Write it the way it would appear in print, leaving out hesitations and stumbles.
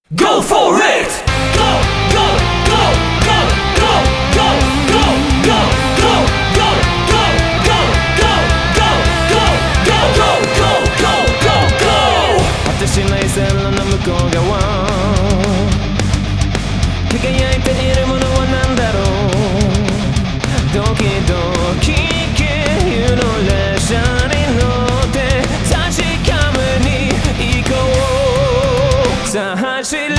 Go for it! Go, go, go, go, go, go, go, go, go, go, go, go, go, go, go, go, go! 果てしない線路の向こう側輝いているものは何だろう。ドキドキ経由の列車に乗って確かめに行こう。さあ走れ